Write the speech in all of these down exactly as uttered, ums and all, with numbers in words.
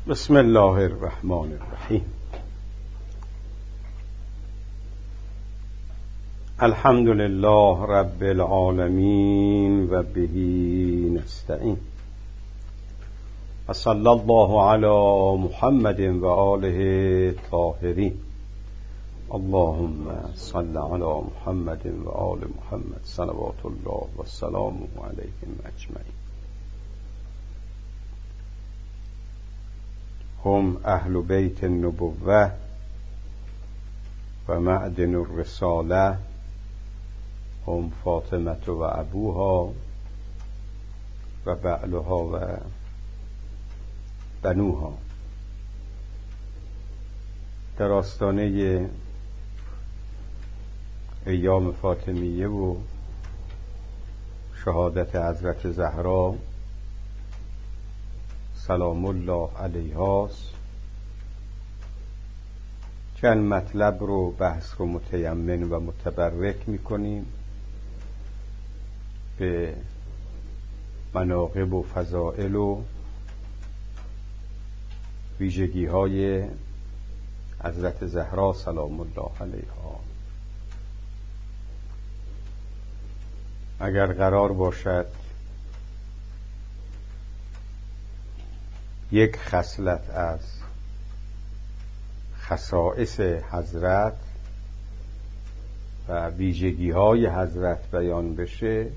بسم الله الرحمن الرحیم. الحمد لله رب العالمین و به نستعین و صلی الله علی محمد و آله طاهرین. اللهم صل علی محمد و آل محمد صلوات الله و سلامه علیهم اجمعین. هم اهل بیت النبوة و معدن الرساله، هم فاطمه و ابوها و بعلها و بنوها. در آستانه ایام فاطمیه و شهادت حضرت زهرا سلام الله علیهاست چند مطلب رو بحث رو متیمن و متبرک میکنیم به مناقب و فضائل و ویژگی های حضرت زهرا سلام الله علیها. اگر قرار باشد یک خصلت از خصائص حضرت و ویژگی های حضرت بیان بشه،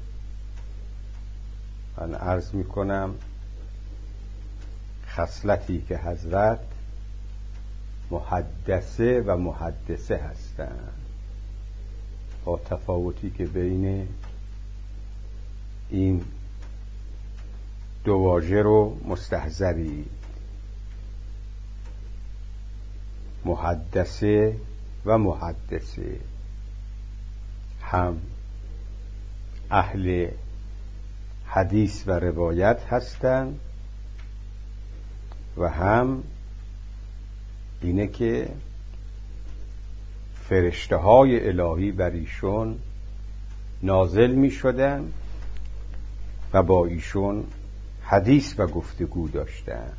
من عرض می کنم خصلتی که حضرت محدثه و محدثه هستند، با تفاوتی که بین این دو واژه رو مستحضری. محدثه و محدثه هم اهل حدیث و روایت هستند و هم اینه که فرشته های الهی بر ایشون نازل می شدن و با ایشون حدیث و گفتگو داشتن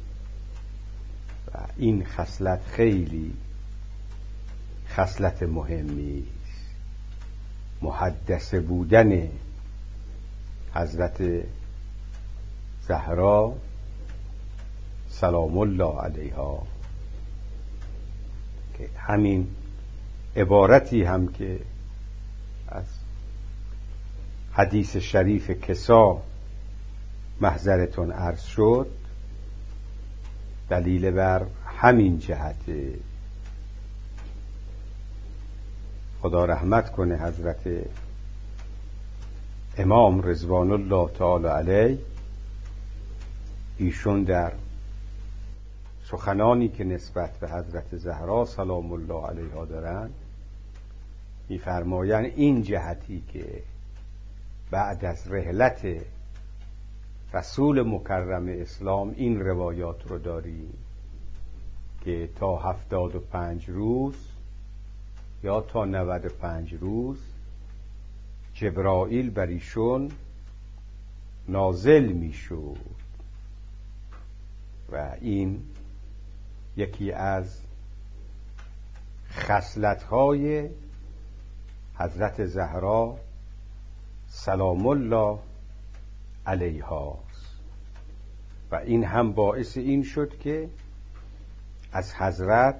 و این خصلت خیلی خصلت مهمی است. محدث بودن حضرت زهرا سلام الله علیها، که همین عبارتی هم که از حدیث شریف کسا محضرتون عرض شد دلیل بر همین جهته. خدا رحمت کنه حضرت امام رضوان الله تعالی علیه، ایشون در سخنانی که نسبت به حضرت زهرا سلام الله علیها دارن می‌فرمایند این جهتی که بعد از رحلت رسول مکرم اسلام این روایات رو داریم که تا هفتاد و پنج روز یا تا نود و پنج روز جبرائیل بر ایشون نازل می شد و این یکی از خصلت‌های حضرت زهرا سلام الله علیها و این هم باعث این شد که از حضرت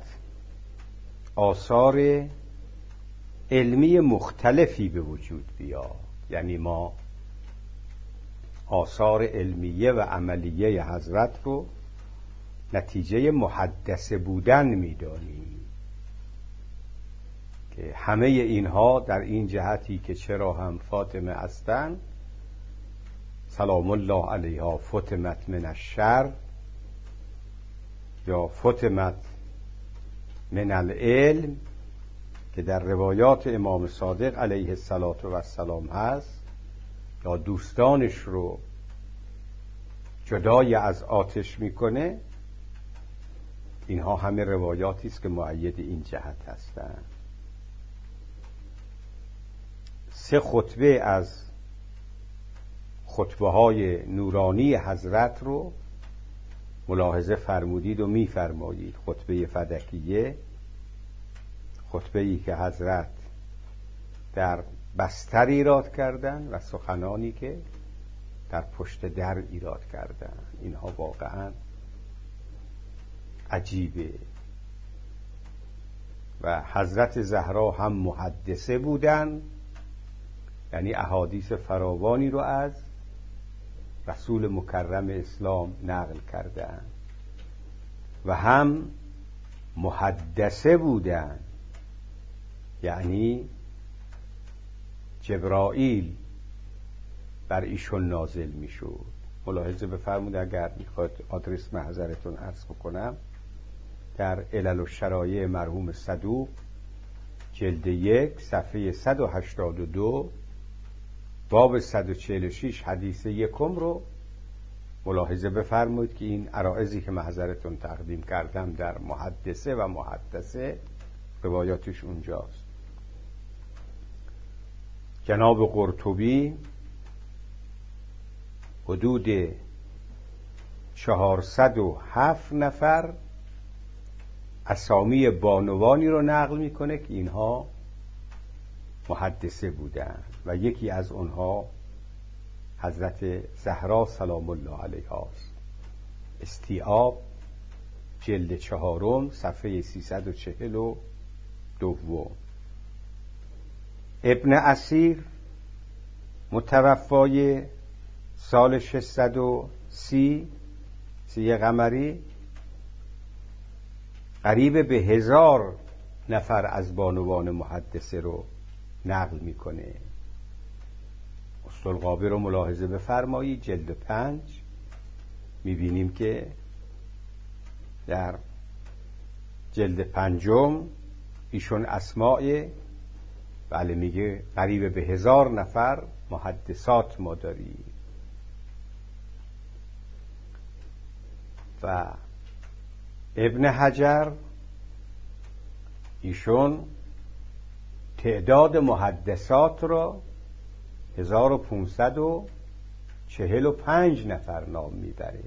آثار علمی مختلفی به وجود بیاد. یعنی ما آثار علمیه و عملیه حضرت رو نتیجه محدثه بودن می‌دانیم که همه اینها در این جهتی که چرا هم فاطمه هستند سلام الله علیها فتمت من الشر یا فتمت من العلم که در روایات امام صادق علیه السلام هست، یا دوستانش رو جدای از آتش میکنه. اینها همه روایاتی است که مؤید این جهت هستند. سه خطبه از خطبه های نورانی حضرت رو ملاحظه فرمودید و میفرمایید خطبه فدکیه، خطبه ای که حضرت در بستر ایراد کردن و سخنانی که در پشت در ایراد کردن، اینها واقعا عجیبه. و حضرت زهرا هم محدثه بودن، یعنی احادیث فراوانی رو از رسول مکرم اسلام نقل کردن، و هم محدثه بودن، یعنی جبرائیل بر ایشون نازل می شد. ملاحظه بفرمود اگر میخواد آدرس محضرتون عرض بکنم، در علل و شرایع مرحوم صدوق جلد یک صفحه صد و هشتاد و دو باب صد و چهل و شش حدیث یکم رو ملاحظه بفرمایید که این عرائضی که محضرتون تقدیم کردم در محدثه و محدثه روایاتش اونجاست. جناب قرطبی حدود چهارصد و هفت نفر اسامی بانوانی رو نقل میکنه که اینها محدثه بودن و یکی از اونها حضرت زهرا سلام الله علیها است. استیعاب جلد چهارم صفحه سیصد و چهل و دو. ابن اسیر متوفای سال ششصد و سی سی قمری قریب به هزار نفر از بانوان محدثه رو نقل میکنه. اسطالقابی رو ملاحظه بفرمایید جلد پنج میبینیم که در جلد پنجم ایشون اسماء بله میگه قریب به هزار نفر محدثات ما داریم. و ابن حجر ایشون تعداد محدثات را هزار و پونصد و چهل و پنج نفر نام میبره.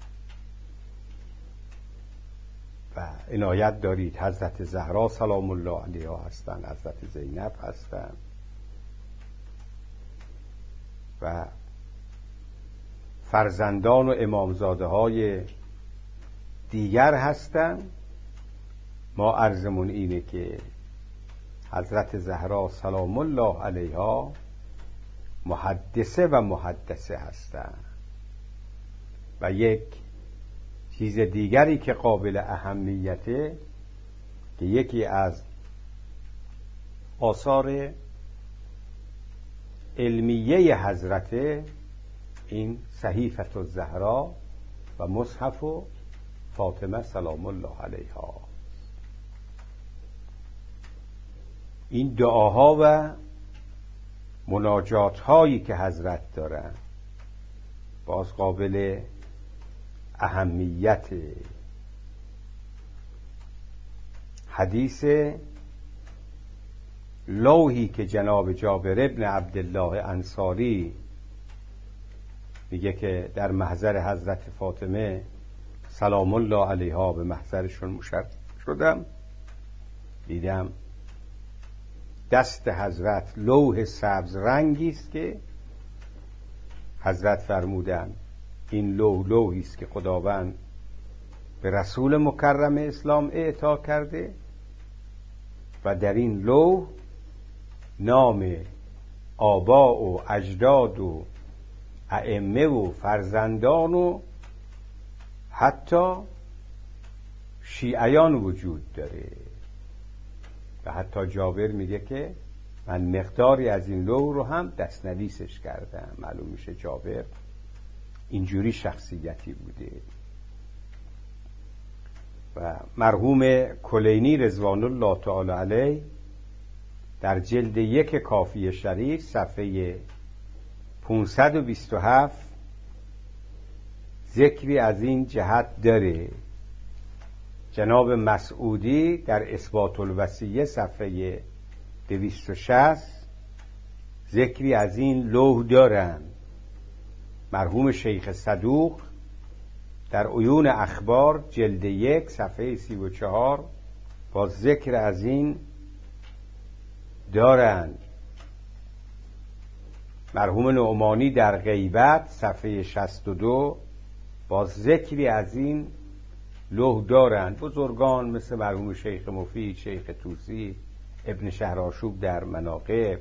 و عنایت دارید حضرت زهرا سلام الله علیها هستند، حضرت زینب هستند و فرزندان و امامزاده های دیگر هستند. ما عرضمون اینه که حضرت زهرا سلام الله علیها محدثه و محدثه هستند. و یک چیز دیگری که قابل اهمیته که یکی از آثار علمیه حضرت این صحیفه الزهرا و مصحف فاطمه سلام الله علیها، این دعاها و مناجات هایی که حضرت دارن باز قابل اهمیت. حدیث لوحی که جناب جابر ابن عبدالله انصاری میگه که در محضر حضرت فاطمه سلام الله علیها به محضرشون مشرف شدم، دیدم دست حضرت لوح سبز رنگی است که حضرت فرمودن این لوح لوحی است که خداوند به رسول مکرم اسلام اعطا کرده و در این لوح نام آبا و اجداد و ائمه و فرزندان و حتی شیعیان وجود داره. و حتی جابر میگه که من مقداری از این لوح رو هم دستنویسش کردم. معلوم میشه جابر اینجوری شخصیتی بوده. و مرحوم کلینی رضوان الله تعالی علیه در جلد یک کافی شریف صفحه پانصد و بیست و هفت ذکری از این جهت داره. جناب مسعودی در اثبات الوصیه صفحه دویست و شصت ذکری از این لوح دارن. مرحوم شیخ صدوق در عیون اخبار جلد یک صفحه سی و چهار با ذکر از این دارند. مرحوم نعمانی در غیبت صفحه شصت و دو با ذکری از این لوح دارند. بزرگان مثل مرحوم شیخ مفید، شیخ طوسی، ابن شهرآشوب در مناقب،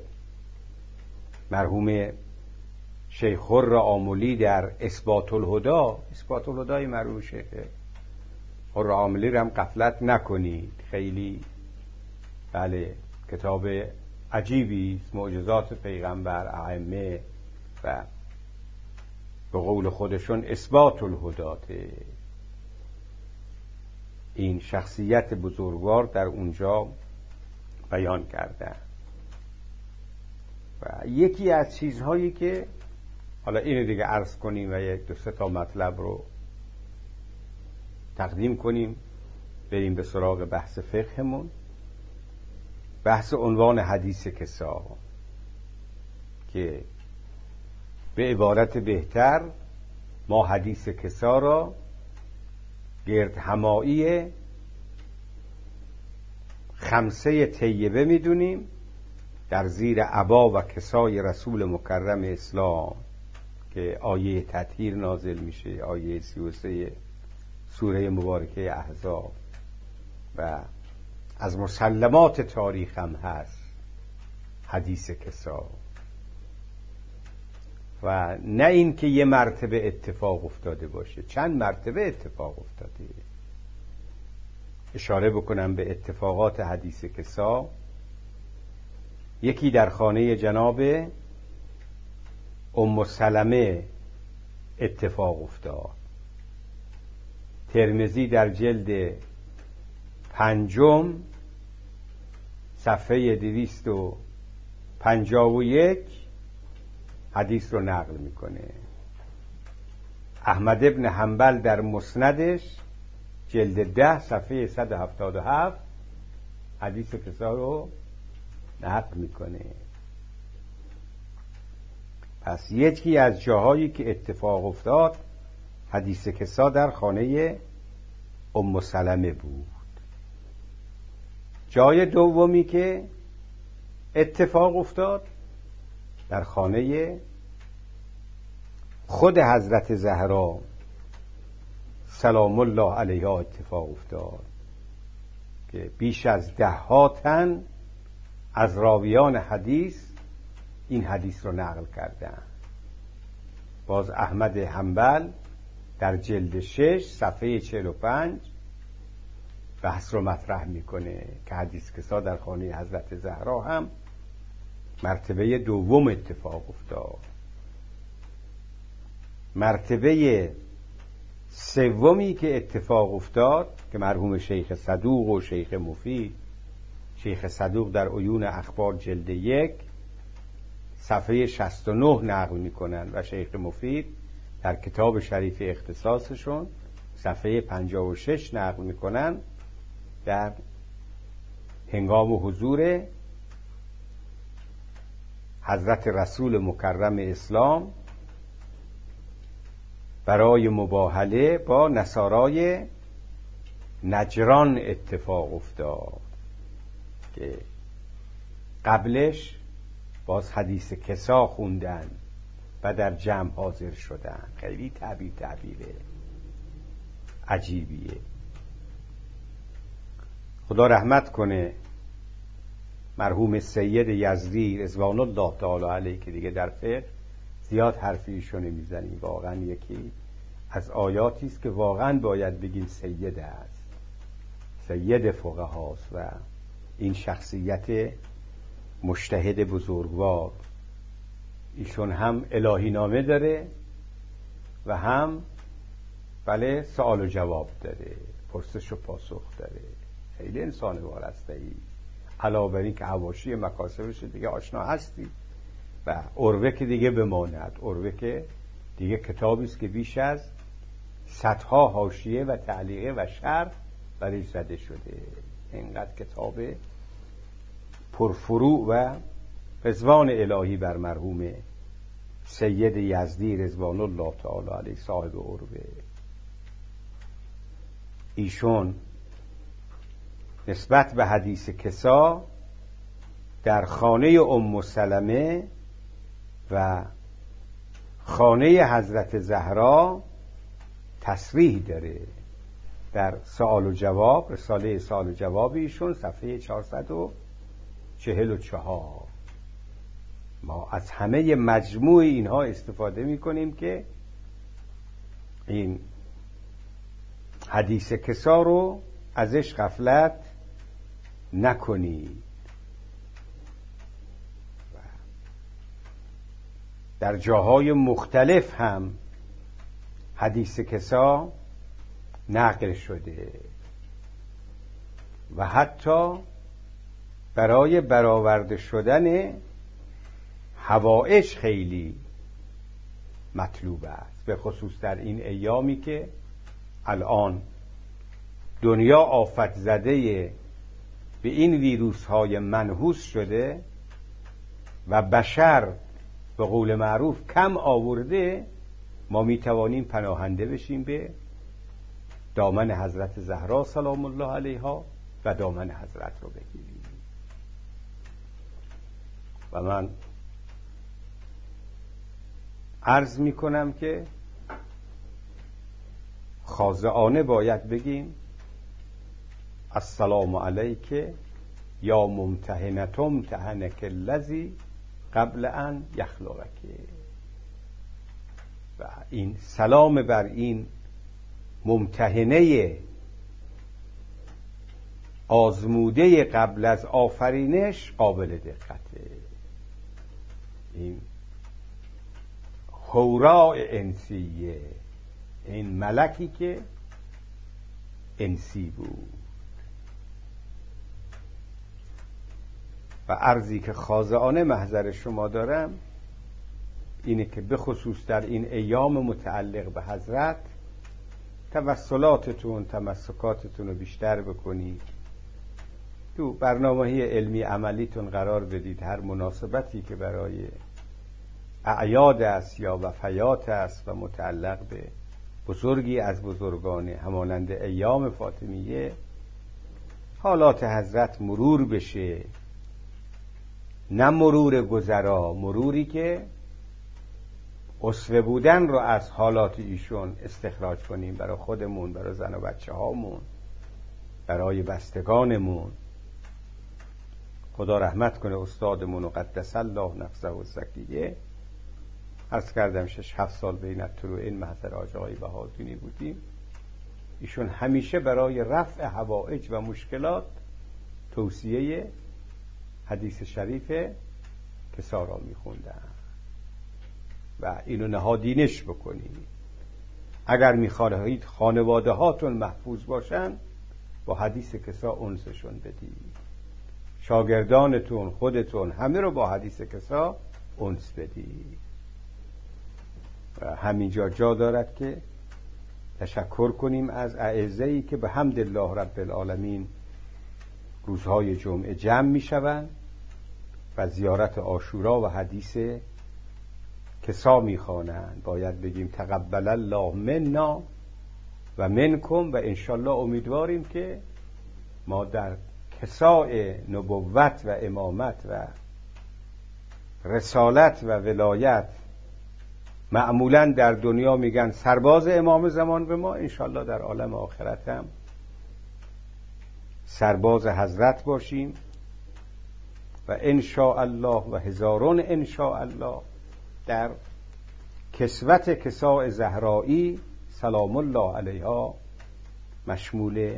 مرحوم شیخ خر آملی در اثبات الهدا. اثبات الهدای مرحوم شیخ خر آملی رو هم غفلت نکنید، خیلی بله کتاب عجیبی است، معجزات پیغمبر، ائمه و به قول خودشون اثبات الهدات. این شخصیت بزرگوار در اونجا بیان کردن. و یکی از چیزهایی که حالا اینو دیگه عرض کنیم و یک دو سه تا مطلب رو تقدیم کنیم، بریم به سراغ بحث فقهمون. بحث عنوان حدیث کسا که به عبارت بهتر ما حدیث کسا را گرد همایی خمسه طیبه میدونیم در زیر عبا و کسای رسول مکرم اسلام که آیه تطهیر نازل میشه، آیه سی و سه سوره مبارکه احزاب، و از مسلمات تاریخ هم هست حدیث کسا. و نه این که یه مرتبه اتفاق افتاده باشه، چند مرتبه اتفاق افتاده. اشاره بکنم به اتفاقات حدیث کسا. یکی در خانه جناب ام سلمه اتفاق افتاد. ترمذی در جلد پنجم صفحه دویست و پنجاه و یک حدیث رو نقل میکنه. احمد ابن حنبل در مسندش جلد ده صفحه صد و هفتاد و هفت حدیث کسا رو نقل میکنه. پس یکی از جاهایی که اتفاق افتاد حدیث کسا در خانه ام سلمه بود. جای دومی که اتفاق افتاد در خانه خود حضرت زهرا سلام الله علیها اتفاق افتاد که بیش از ده ها تن از راویان حدیث این حدیث رو نقل کردن. باز احمد حنبل در جلد شش صفحه چهل و پنج بحث رو مطرح میکنه که حدیث کسا در خانه حضرت زهرا هم مرتبه دوم اتفاق افتاد. مرتبه سومی که اتفاق افتاد که مرحوم شیخ صدوق و شیخ مفید، شیخ صدوق در عیون اخبار جلد یک صفحه شصت و نه نقل میکنن و شیخ مفید در کتاب شریف اختصاصشون صفحه پنجاه و شش نقل میکنن. در هنگام حضور حضرت رسول مکرم اسلام برای مباهله با نصارای نجران اتفاق افتاد که قبلش باز حدیث کسا خوندن و در جمع حاضر شدن. خیلی تعبیر تعبیره عجیبیه. خدا رحمت کنه مرحوم سید یزدی رضوان الله تعالی علیه که دیگه در فقه زیاد حرفیشو نمیزنیم. واقعا یکی از آیاتی است که واقعا باید بگیم سید است، سید فقهاست و این شخصیت مجتهد بزرگوار. ایشون هم الهی نامه داره و هم بله سوال و جواب داره، پرسش و پاسخ داره. خیلی انسان وارسته‌ای، علاوه بر این که حواشی مکاسبش دیگه آشنا هستی و عروه که دیگه بماند. عروه که دیگه کتابی است که بیش از صدها حاشیه و تعلیقه و شرح برای زده شده. اینقدر کتاب پرفروع و رضوان الهی بر مرحوم سید یزدی رضوان الله تعالی علیه صاحب عروه. ایشون نسبت به حدیث کسا در خانه ام سلمه و خانه حضرت زهرا تصریح داره. در سوال و جواب، رساله سوال و جواب ایشون صفحه چهارصد و چهل و چهار. ما از همه مجموع اینها استفاده می کنیم که این حدیث کسا رو ازش غفلت نکنید. در جاهای مختلف هم حدیث کسا نقل شده و حتی برای برآورده شدن حوائج خیلی مطلوب است، به خصوص در این ایامی که الان دنیا آفت زده به این ویروس های منحوس شده و بشر به قول معروف کم آورده. ما می توانیم پناهنده بشیم به دامن حضرت زهرا سلام الله علیها و دامن حضرت رو بگیریم. و من عرض می کنم که خاضعانه باید بگیم السلام علیک یا ممتحنة امتحنک الذی قبل ان یخلقک. و این سلام بر این ممتحنه آزموده قبل از آفرینش قابل دقته. این حوراء انسیه، این ملکی که انسی بود. و عرضی که خاضعانه محضر شما دارم اینه که به خصوص در این ایام متعلق به حضرت توسلاتتون تمسکاتتون رو بیشتر بکنید، تو برنامه علمی عملیتون قرار بدید. هر مناسبتی که برای اعیاد است یا وفیات است و متعلق به بزرگی از بزرگان همانند ایام فاطمیه، حالات حضرت مرور بشه، نه مرور گذرا، مروری که اسوه بودن رو از حالات ایشون استخراج کنیم برای خودمون، برای زن و بچه هامون، برای بستگانمون. خدا رحمت کنه استادمون و قدس الله نفسه و زکیه. عرض کردم شش هفت سال بین طلوعین محضر حاج آقای بهادینی بودیم. ایشون همیشه برای رفع حوائج و مشکلات توصیه حدیث شریف کسا را میخوندن و اینو نهادینش بکنید. اگر میخواهید خانواده هاتون محفوظ باشن، با حدیث کسا انسشون بدید. شاگردانتون، خودتون، همه رو با حدیث کسا انس بدید. و همینجا جا دارد که تشکر کنیم از اعزایی که به حمد الله رب العالمین روزهای جمعه جمع میشوند و زیارت عاشورا و حدیث کسا میخوانند. باید بگیم تقبل الله منا و منکم و انشالله امیدواریم که ما در کساء نبوت و امامت و رسالت و ولایت، معمولا در دنیا میگن سرباز امام زمان به ما، انشالله در عالم آخرت هم سرباز حضرت باشیم و انشاء الله و هزارون انشاء الله در کسوت کساء زهرایی سلام الله علیها مشمول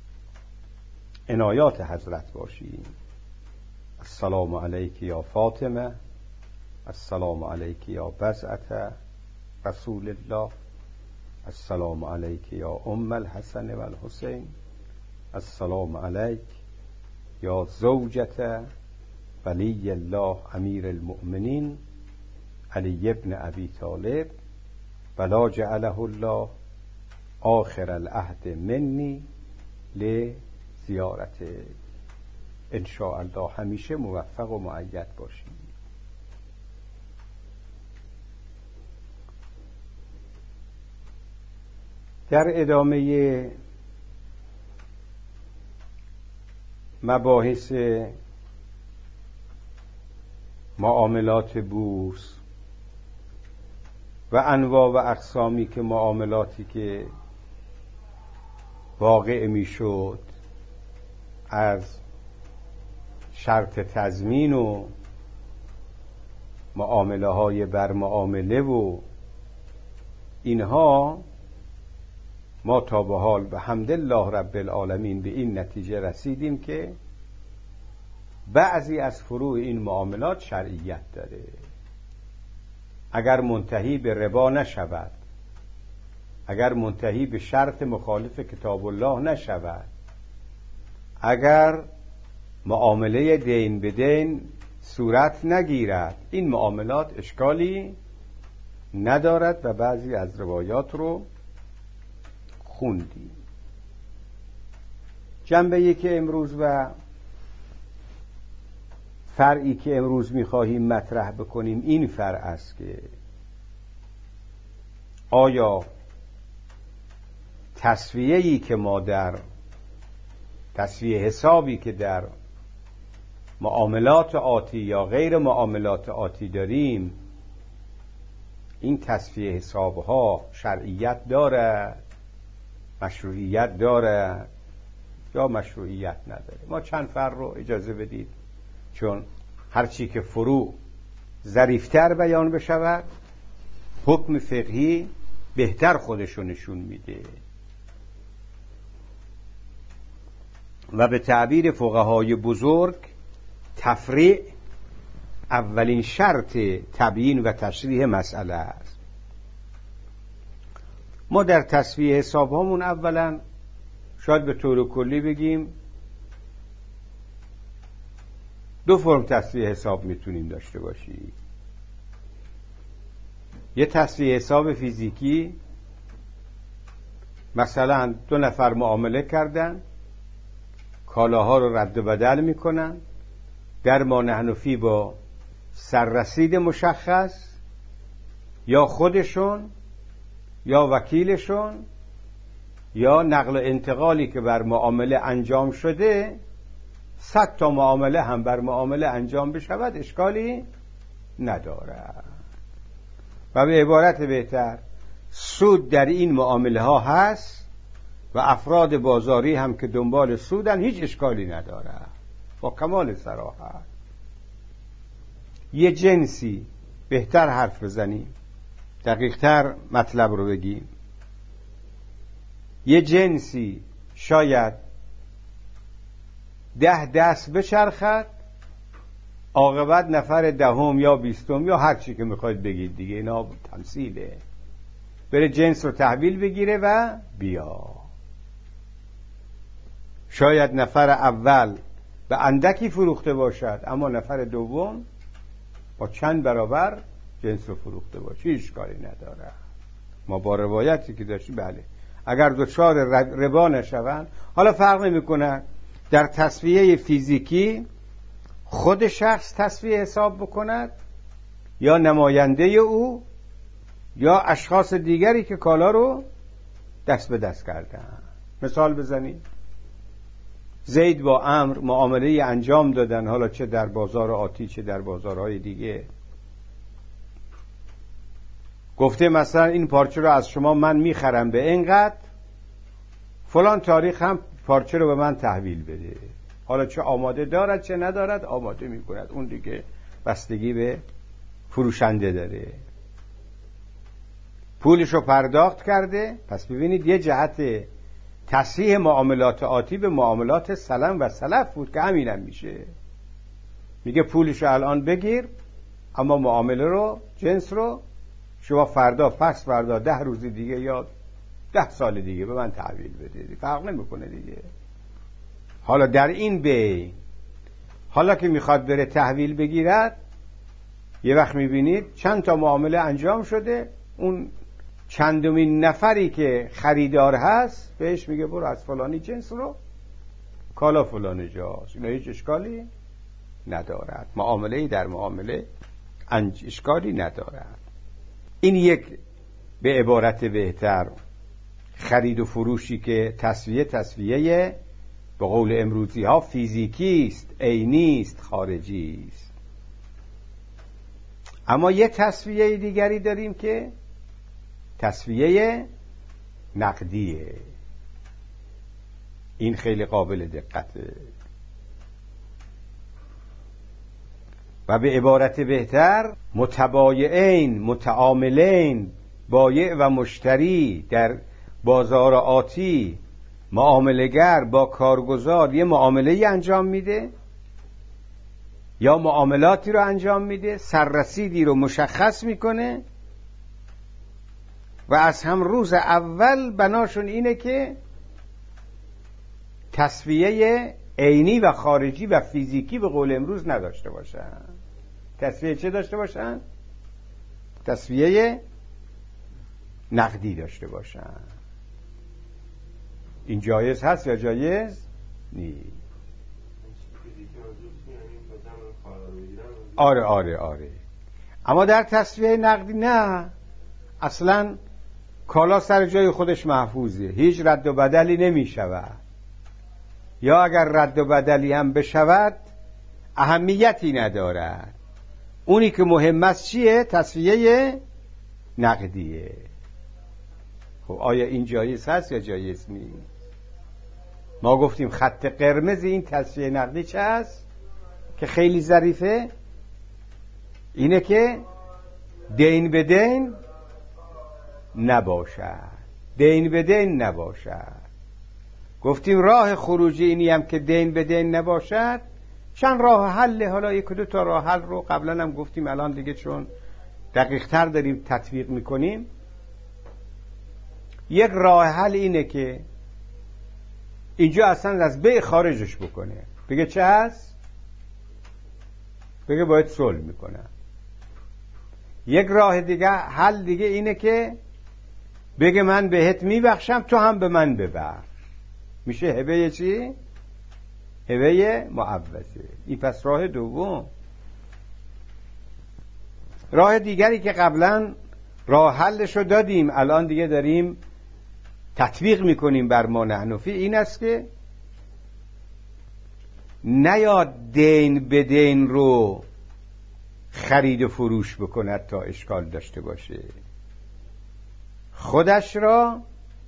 عنایات حضرت باشیم. السلام علیک یا فاطمه، السلام علیک یا بضعة رسول الله، السلام علیک یا ام الحسن و الحسین، السلام علیک یا زوجة ولی الله امیر المؤمنین علی ابن ابی طالب ولا جعله الله آخر العهد منی لزیارته. ان شاء الله همیشه موفق و مؤید باشید. در ادامه مباحث معاملات بورس و انواع و اقسامی که معاملاتی که واقع میشد از شرط تضمین و معامله های بر معامله و اینها، ما تا به حال به حمدالله رب العالمین به این نتیجه رسیدیم که بعضی از فروع این معاملات شرعیت داره. اگر منتهی به ربا نشود، اگر منتهی به شرط مخالف کتاب الله نشود، اگر معامله دین به دین صورت نگیرد، این معاملات اشکالی ندارد و بعضی از روایات رو خوندیم. جنبه‌ای که امروز و فرعی که امروز می‌خواهیم مطرح بکنیم این فرع است که آیا تسویه‌ای که ما در تسویه حسابی که در معاملات آتی یا غیر معاملات آتی داریم، این تسویه حسابها شرعیت دارد، مشروعیت دارد یا مشروعیت نداره؟ ما چند فرع رو اجازه بدید، چون هرچی که فروع ظریفتر بیان بشود حکم فقهی بهتر خودشو نشون میده و به تعبیر فقهای بزرگ تفریع اولین شرط تبیین و تشریح مسئله است. ما در تسویه حساب هامون اولا شاید به طور کلی بگیم دو فرم تسویه حساب میتونیم داشته باشیم. یه تسویه حساب فیزیکی، مثلا دو نفر معامله کردن، کالاها رو رد و بدل میکنن، در ما نحن فی با سررسید مشخص، یا خودشون یا وکیلشون یا نقل و انتقالی که بر معامله انجام شده، صد تا معامله هم بر معامله انجام بشود اشکالی ندارد. و به عبارت بهتر سود در این معامله ها هست و افراد بازاری هم که دنبال سودن هیچ اشکالی ندارد. با کمال صراحت یه جنسی، بهتر حرف بزنیم، دقیقتر مطلب رو بگیم، یه جنسی شاید ده دست بچرخد، عاقبت نفر دهم یا بیستم یا هر چی که میخواید بگید دیگه، اینا تمثیله، بره جنس رو تحویل بگیره و بیا. شاید نفر اول به اندکی فروخته باشد اما نفر دوم با چند برابر جنس رو فروخته باشه، هیچ اشکالی نداره. ما با روایتی که داشتیم بله اگر دوچار ربا نشوند، حالا فرق نمیکنه در تسویه فیزیکی خود شخص تسویه حساب بکند یا نماینده او یا اشخاص دیگری که کالا رو دست به دست کردن. مثال بزنید، زید با عمرو معامله انجام دادن، حالا چه در بازار آتی چه در بازارهای دیگه. گفته مثلا این پارچه رو از شما من میخرم به اینقدر، فلان تاریخ هم پارچه رو به من تحویل بده. حالا چه آماده دارد چه ندارد آماده میکند، اون دیگه بستگی به فروشنده داره. پولش رو پرداخت کرده. پس ببینید یه جهت تصحیح معاملات آتی به معاملات سلم و سلف بود که همینم میشه. میگه پولش رو الان بگیر اما معامله رو، جنس رو شما فردا، پس فردا، ده روز دیگه یا ده سال دیگه به من تحویل بده. فرق نمیکنه دیگه. حالا در این بین حالا که میخواد بره تحویل بگیرد، یه وقت میبینید چند تا معامله انجام شده، اون چندمین نفری که خریدار هست بهش میگه برو از فلانی جنس رو کالا فلان جاست. اینا هیچ اشکالی ندارد. معامله در معامله اشکالی ندارد. این یک به عبارت بهتر خرید و فروشی که تسویه تسویه به قول امروزی ها فیزیکی است، عینی است، خارجی است. اما یه تسویه دیگری داریم که تسویه نقدیه. این خیلی قابل دقته و به عبارت بهتر متبایعین، متعاملین، بایع و مشتری در بازار آتی، معامله‌گر با کارگزار یه معامله‌ای انجام میده یا معاملاتی رو انجام میده، سررسیدی رو مشخص میکنه و از هم روز اول بناشون اینه که تسویه عینی و خارجی و فیزیکی به قول امروز نداشته باشن. تسویه چه داشته باشن؟ تسویه نقدی داشته باشن. این جایز هست یا جایز نیست؟ آره آره آره. اما در تسویه نقدی نه، اصلا کالا سر جای خودش محفوظه، هیچ رد و بدلی نمی شود، یا اگر رد و بدلی هم بشود اهمیتی ندارد. اونی که مهم است چیه؟ تسویه نقدیه. خب آیا این جایز هست یا جایز نیست؟ ما گفتیم خط قرمز این تسویه نقدی چه هست که خیلی ظریفه؟ اینه که دین به دین نباشد، دین به دین نباشد. گفتیم راه خروجی اینی هم که دین به دین نباشد. چند راه حل، حالا یک دو تا راه حل رو قبلا هم گفتیم، الان دیگه چون دقیق تر داریم تطبیق میکنیم. یک راه حل اینه که اینجا اصلا از بیع خارجش بکنه، بگه چه هست؟ بگه باید صلح میکنم. یک راه دیگه حل دیگه اینه که بگه من بهت میبخشم تو هم به من ببخش. میشه هبه چی؟ هبه معوضه. این پس راه دوم. راه دیگری که قبلا راه حلش رو دادیم، الان دیگه داریم تطبیق میکنیم بر ما نحنفی، این است که نیاد دین به دین رو خرید و فروش بکند تا اشکال داشته باشه، خودش را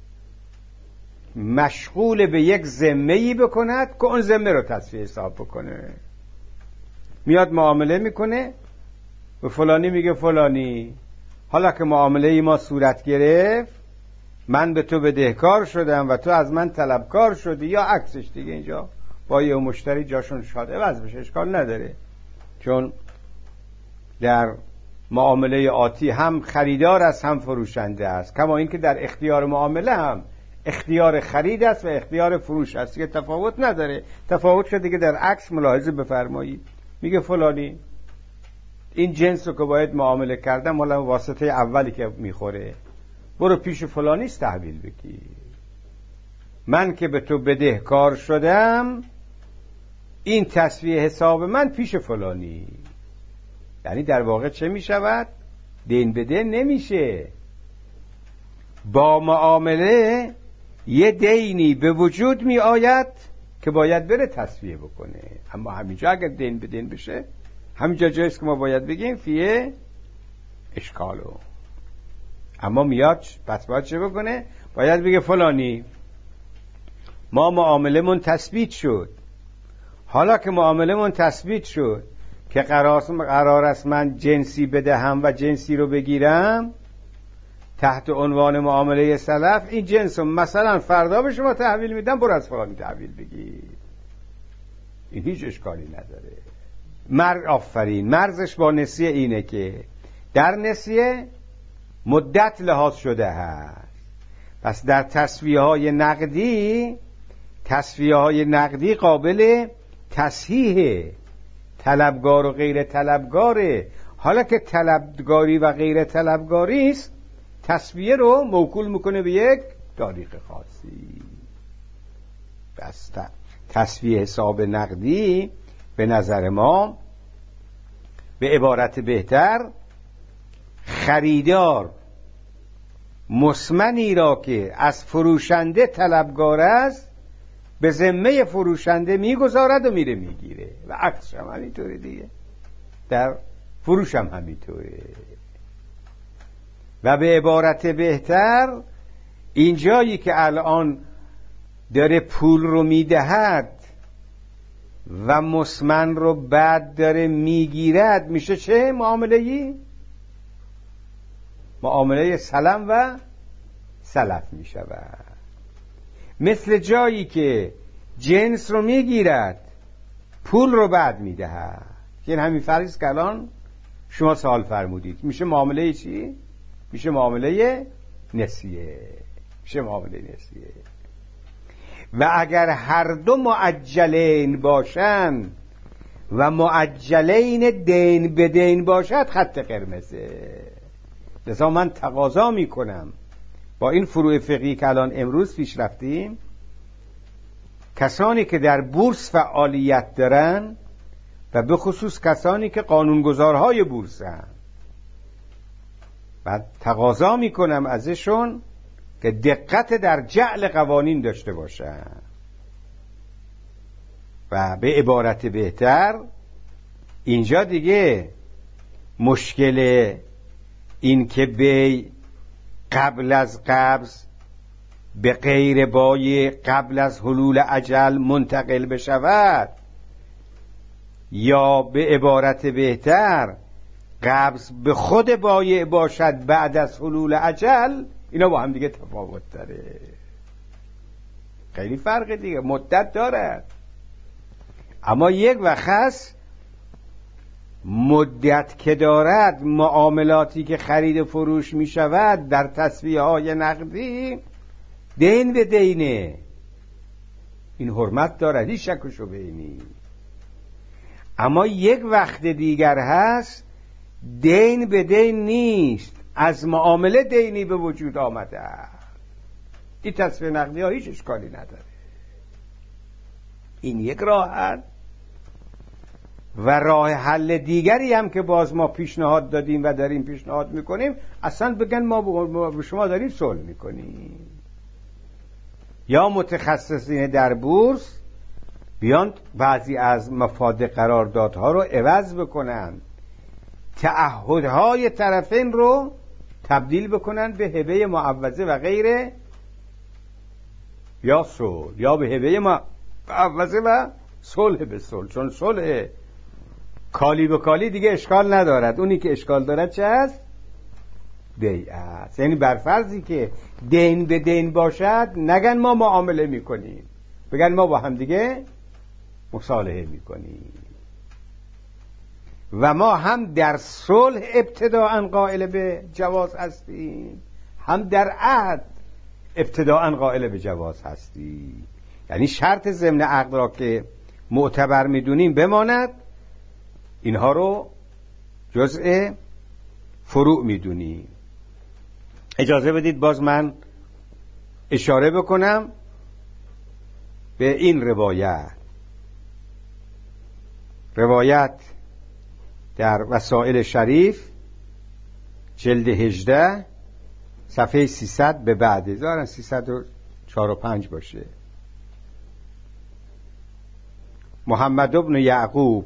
مشغول به یک ذمه‌ای بکند که اون ذمه رو تصفیه حساب بکنه. میاد معامله میکنه، به فلانی میگه فلانی حالا که معامله ای ما صورت گرفت، من به تو بدهکار شدم و تو از من طلبکار شدی، یا عکسش دیگه. اینجا با یه مشتری جاشون شاد عوض بشه، اشکال نداره، چون در معامله آتی هم خریدار است هم فروشنده است، کما اینکه در اختیار معامله هم اختیار خرید است و اختیار فروش است، یه تفاوت نداره. تفاوت شده دیگه در عکس ملاحظه بفرمایید. میگه فلانی این جنس رو که باید معامله کردم مالا واسطه اولی که میخوره، برو پیش فلانی تحویل بگیر. من که به تو بدهکار شدم، این تسویه حساب من پیش فلانی. یعنی در واقع چه میشود؟ دین به دین نمیشه. با معامله یه دینی به وجود می آید که باید بره تسویه بکنه. اما همینجا اگر دین به دین بشه، همینجا جایست که ما باید بگیم فیه اشکالو. اما میاد پس باید چه بکنه؟ باید بگه فلانی ما معامله من تثبیت شد، حالا که معامله من تثبیت شد که قرار است من جنسی بدهم و جنسی رو بگیرم تحت عنوان معامله سلف، این جنس رو مثلا فردا به شما تحویل میدم، برو از فلانی تحویل بگیر. این هیچ اشکالی نداره. مر آفرین مرزش با نسیه اینه که در نسیه مدت لحاظ شده هست. پس در تسویه های نقدی، تسویه های نقدی قابل تصحیح طلبگار و غیر طلبگاره. حالا که طلبگاری و غیر طلبگاری است، تسویه رو موکول میکنه به یک تاریخ خاصی. بس تسویه حساب نقدی به نظر ما به عبارت بهتر خریدار مسمنی را که از فروشنده طلبگار است به ذمه فروشنده میگذارد و میره میگیره و عکسش هم همینطوره دیگه، در فروش هم همینطوره. و به عبارت بهتر اینجایی که الان داره پول رو میدهد و مسمن رو بعد داره میگیرد، میشه چه معامله‌ای؟ معامله سلم و سلف میشود. مثل جایی که جنس رو میگیرد پول رو بعد میدهد، که این همین فرض که الان شما سوال فرمودید، میشه معامله چی؟ میشه معامله نسیه، میشه معامله نسیه. و اگر هر دو معجلین باشند و معجلین دین به دین باشد خط قرمزه. لذا من تقاضا میکنم با این فروع فقهی که الان امروز پیش رفتیم، کسانی که در بورس فعالیت دارن و به خصوص کسانی که قانونگذارهای بورسن، و تقاضا میکنم ازشون که دقت در جعل قوانین داشته باشن. و به عبارت بهتر اینجا دیگه مشکل این که بی قبل از قبض به غیر بای قبل از حلول اجل منتقل بشود، یا به عبارت بهتر قبض به خود بایع باشد بعد از حلول اجل، اینا با هم دیگه تفاوت داره، خیلی فرق دیگه مدت دارد. اما یک وقت هست مدت که دارد، معاملاتی که خرید و فروش می شود در تسویه های نقدی دین به دینه، این حرمت دارد، هیچ شک و شبهه‌ای نیست. اما یک وقت دیگر هست دین به دین نیست، از معامله دینی به وجود آمده، این تسویه نقدی ها هیچ اشکالی نداره. این یک راه حل. و راه حل دیگری هم که باز ما پیشنهاد دادیم و داریم پیشنهاد میکنیم، اصلا بگن ما به شما داریم صلح میکنیم، یا متخصصین در بورس بیان بعضی از مفاد قراردادها رو عوض بکنن، تعهدهای طرفین رو تبدیل بکنن به هبه معوضه و غیره، یا صلح، یا به هبه معوضه و صلح به صلح. چون صلح کالی به کالی دیگه اشکال ندارد، اونی که اشکال دارد چه هست؟ بیعت. یعنی برفرضی که دین به دین باشد نگن ما معامله میکنیم، بگن ما با هم دیگه مصالحه میکنیم. و ما هم در صلح ابتداءً قائل به جواز هستیم، هم در عهد ابتداءً قائل به جواز هستیم. یعنی شرط ضمن عقد را که معتبر میدونیم بماند، اینها رو جزء فروع میدونیم. اجازه بدید باز من اشاره بکنم به این روایت. روایت در وسائل شریف جلد هجده صفحه سیصد به بعد، ظاهراً سیصد و چهار و پنج باشه. محمد ابن یعقوب،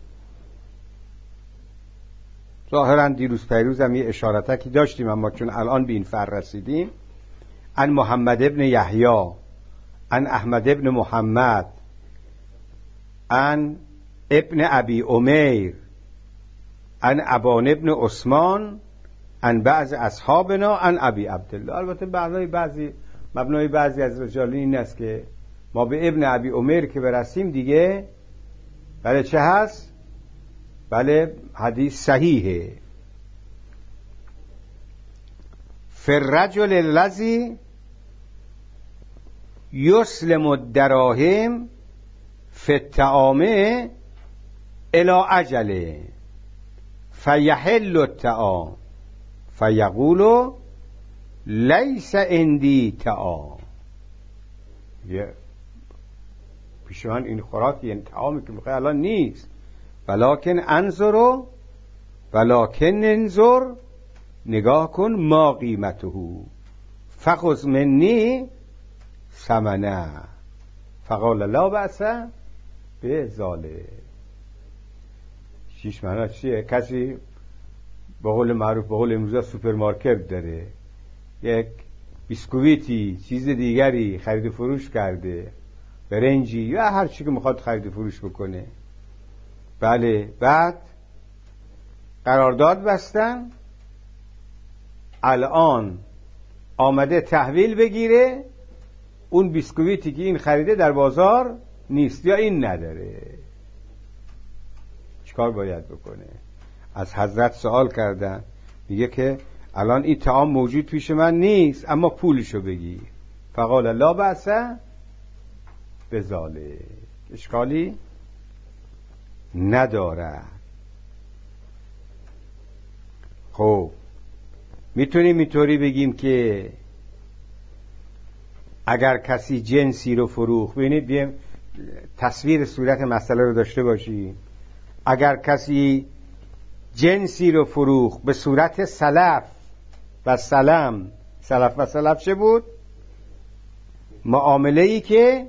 ظاهراً دیروز پیروز هم یه اشارتکی داشتیم، اما چون الان به این فر رسیدیم، عن محمد ابن یحیی عن احمد ابن محمد عن ابن ابی امیر عن ابان ابن عثمان عن بعض اصحابنا عن ابی عبدالله. البته مبنای بعضی مبنای بعضی از رجالین این است که ما به ابن ابی امیر که برسیم دیگه بله چه هست؟ بله حدیث صحیحه. فرجل الذی یسلم الدراهم فی الطعام الی اجله فیحل الطعام فیقول لیس عندی طعام. یه پیش من این خوراکی، این طعامی که میخوای الان نیست، ولکن انظر ولکن انظر، نگاه کن، ما قیمته فخذ منی ثمنه، فقال لا بأس به ذلک. شیش معنا چیه؟ کسی به قول معروف به قول امروزا سوپرمارکت داره، یک بیسکویتی چیز دیگری خرید و فروش کرده، برنجی یا هر چی که میخواد خرید و فروش بکنه، بله، بعد قرارداد بستن، الان آمده تحویل بگیره، اون بیسکویتی که این خریده در بازار نیست یا این نداره، چیکار باید بکنه؟ از حضرت سوال کردن، میگه که الان این طعام موجود پیش من نیست اما پولشو بگیر. فقال لا بأس بذالک، اشکالی نداره. خب میتونیم اینطوری بگیم که اگر کسی جنسی رو فروخت، ببینید بیایم تصویر صورت مسئله رو داشته باشیم، اگر کسی جنسی رو فروخت به صورت سلف و سلم، سلف و سلف چه بود؟ معامله ای که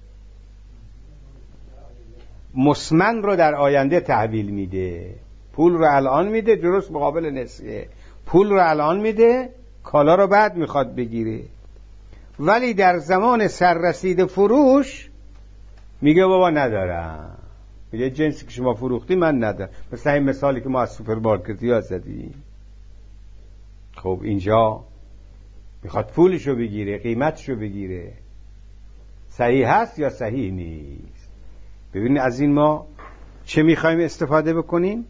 مسمن رو در آینده تحویل میده، پول رو الان میده درست مقابل نسیه، پول رو الان میده، کالا رو بعد میخواد بگیره، ولی در زمان سررسید فروش میگه بابا ندارم، میگه جنسی که شما فروختی من ندارم. مثل این مثالی که ما از سوپرمارکتی ها زدیم. خب اینجا میخواد پولشو بگیره، قیمتشو بگیره، صحیح هست یا صحیح نیست؟ ببینید از این ما چه میخوایم استفاده بکنیم؟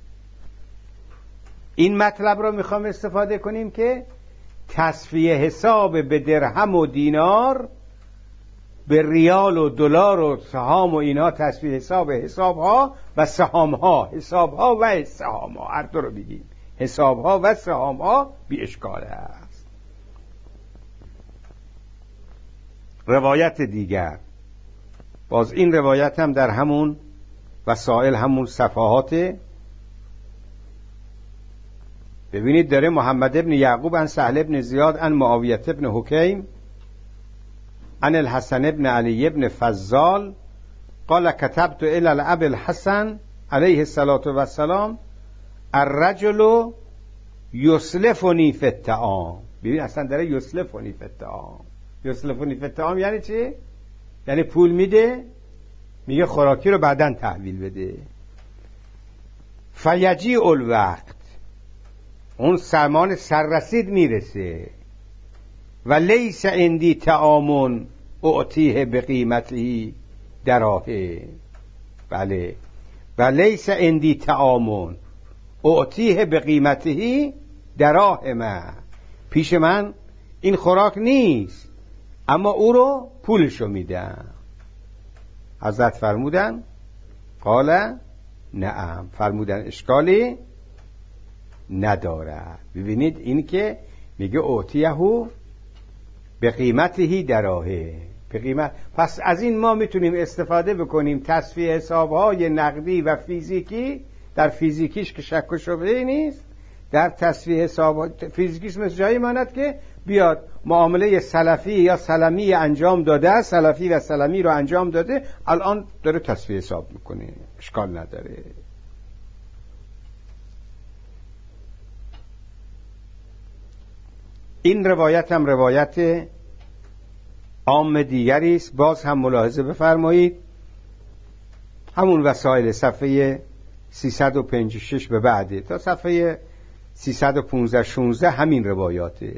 این مطلب رو میخوایم استفاده کنیم که تصفیه حساب به درهم و دینار، به ریال و دلار و سهام و اینا، تصفیه حساب حساب ها و سهام ها، حساب ها و سهام ها، هر دو رو بگیم، حساب ها و سهام ها بی اشکال است. روایت دیگر، باز این روایت هم در همون وسائل، همون صفحات، ببینید داره محمد ابن یعقوب عن سهل ابن زیاد عن معاویه ابن حکیم عن الحسن ابن علی ابن فضال قال كتبت الى الاب الحسن علیه الصلاة والسلام الرجل یسلفنی فی الطعام. ببین اصلا داره یسلفنی فی الطعام، یسلفنی فی الطعام یعنی چی؟ یعنی پول میده، میگه خوراکی رو بعداً تحویل بده. فیجیء الوقت، اون زمان سررسید میرسه، و لیس عندی طعام اعطیه بقیمته دراهم. بله، و لیس عندی طعام اعطیه بقیمته دراهم، پیش من این خوراک نیست اما او رو پولشو میدم. حضرت فرمودن قال نعم، فرمودن اشکالی ندارد. ببینید این که میگه اعطیه به قیمته دراهم، به قیمت. پس از این ما میتونیم استفاده بکنیم تصفیه حسابهای نقدی و فیزیکی، در فیزیکیش که شک و شبهه نیست، در تصفیه حساب فیزیکیش مثل جایی ماند که بیاد معامله سلفی یا سلمی انجام داده، سلفی و سلمی رو انجام داده، الان داره تصفیه حساب میکنه، اشکال نداره. این روایت هم روایت عام دیگری است، باز هم ملاحظه بفرمایید، همون وسائل صفحه سیصد و پنجاه و شش به بعده تا صفحه سیصد و پانزده شانزده همین روایاته.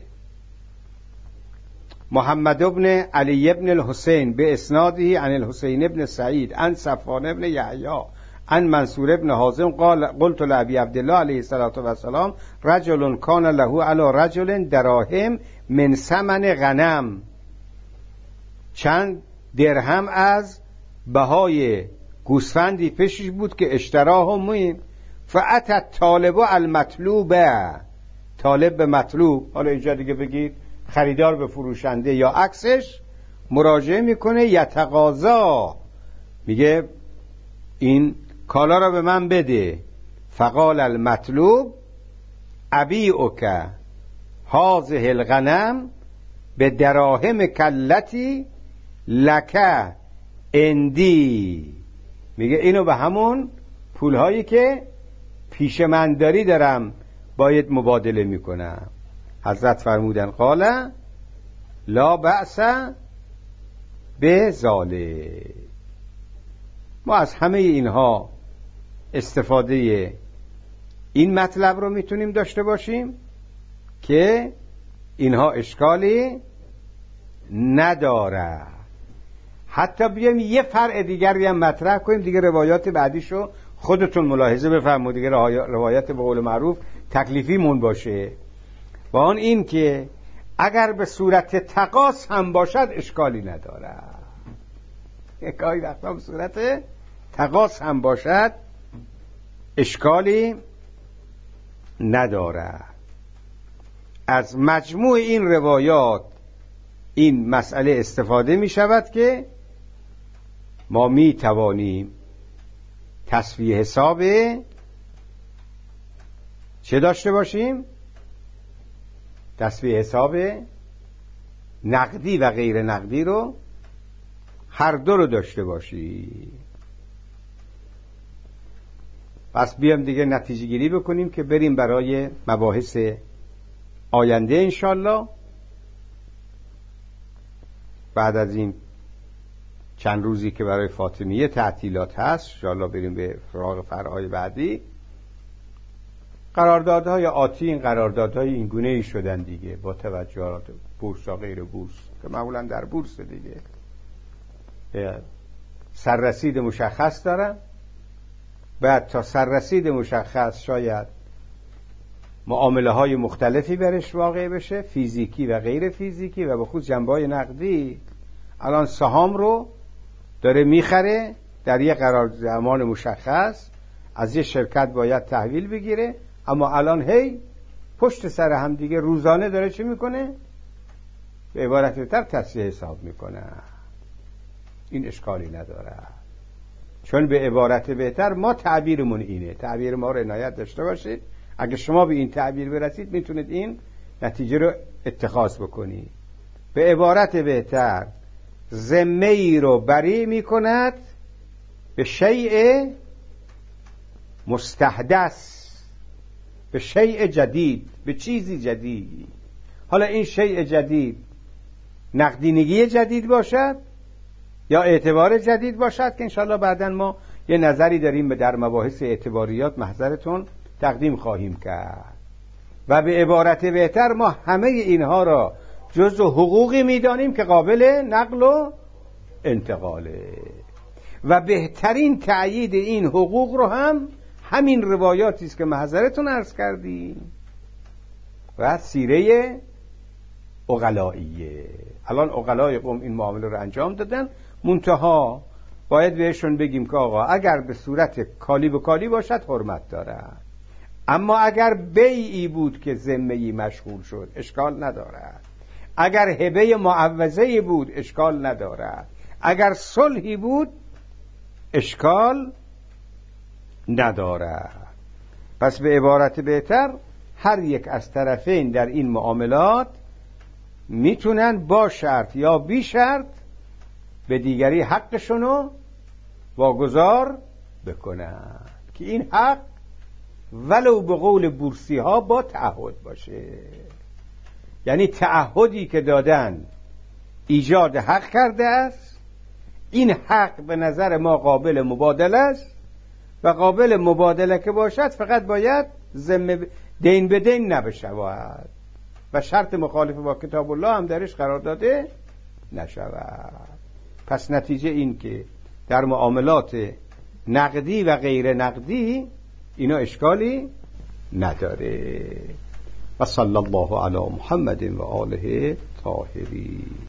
محمد ابن علی ابن الحسین به اسناده عن الحسین ابن سعید عن صفوان ابن یحیی عن منصور ابن حازم قال قلت لابی عبدالله علیه الصلاة والسلام رجل کان له علی رجل دراهم من ثمن غنم، چند درهم از بهای گوسفندی پیشش بود که اشتراه مهم، فأتت طالب المطلوبه، طالب به مطلوب، حالا اینجا دیگه بگید خریدار به فروشنده یا عکسش، مراجعه میکنه، یتقاضا، میگه این کالا را به من بده. فقال المطلوب ابیعک هذه الغنم به دراهم کلتی لک اندی، میگه اینو به همون پولهایی که پیش من داری دارم باید مبادله میکنم. حضرت فرمودن قال لا بأس به ذالک. ما از همه اینها استفاده این مطلب رو میتونیم داشته باشیم که اینها اشکالی نداره. حتی بیایم یه فرع دیگری هم مطرح کنیم، دیگه روایات بعدیشو خودتون ملاحظه بفرمایید، دیگه روایات به قول معروف تکلیفی مون باشه. با آن این که اگر به صورت تقاص هم باشد اشکالی نداره، گاهی وقتا به صورت تقاص هم باشد اشکالی نداره. از مجموع این روایات این مسئله استفاده می شود که ما می توانیم تسویه حساب چه داشته باشیم؟ تسویه حساب نقدی و غیر نقدی رو هر دو رو داشته باشیم. پس بیام دیگه نتیجه گیری بکنیم که بریم برای مباحث آینده انشالله. بعد از این چند روزی که برای فاطمیه تعطیلات هست انشالله بریم به فراغ فرعای بعدی. قراردادهای آتی این قراردادهای این گونه ای شدن دیگه، با توجهات بورس و غیر بورس که معمولا در بورس دیگه سررسید مشخص دارن. بعد تا سررسید مشخص شاید معامله های مختلفی برش واقع بشه، فیزیکی و غیر فیزیکی و به خصوص جنبه‌های نقدی. الان سهام رو داره میخره در یه قرار زمان مشخص، از یه شرکت باید تحویل بگیره، اما الان هی پشت سر هم دیگه روزانه داره چی میکنه؟ به عبارت بهتر تصحیح حساب میکنه. این اشکالی نداره، چون به عبارت بهتر ما تعبیرمون اینه. تعبیر ما رو عنایت داشته باشید. اگه شما به این تعبیر برسید میتونید این نتیجه رو اتخاذ بکنید. به عبارت بهتر ذمه ای رو بری میکند به شیء مستحدث، به شیء جدید، به چیزی جدید. حالا این شیء جدید نقدینگی جدید باشد یا اعتبار جدید باشد که انشاءالله بعداً ما یه نظری داریم به در مباحث اعتباریات محضرتون تقدیم خواهیم کرد. و به عبارت بهتر ما همه اینها را جزء حقوقی میدانیم که قابل نقل و انتقاله و بهترین تأیید این حقوق رو هم همین روایاتی است که محضرتون عرض کردیم و سیره عقلائیه. الان عقلای قوم این معامله رو انجام دادن، منتها باید بهشون بگیم که آقا اگر به صورت کالی به کالی باشد حرمت دارد، اما اگر بیعی بود که ذمه‌ای مشغول شد اشکال ندارد، اگر هبه معوضه‌ای بود اشکال ندارد، اگر صلحی بود اشکال ندارد. پس به عبارت بهتر هر یک از طرفین در این معاملات میتونن با شرط یا بی شرط به دیگری حقشونو واگذار بکنن که این حق ولو به قول بورسی ها با تعهد باشه. یعنی تعهدی که دادن ایجاد حق کرده است، این حق به نظر ما قابل مبادله است و قابل مبادله که باشد فقط باید ذمه دین به دین نبشود و شرط مخالف با کتاب الله هم درش قرار داده نشود. پس نتیجه این که در معاملات نقدی و غیر نقدی اینا اشکالی نداره. و صلی الله علی محمد و آله طاهرین.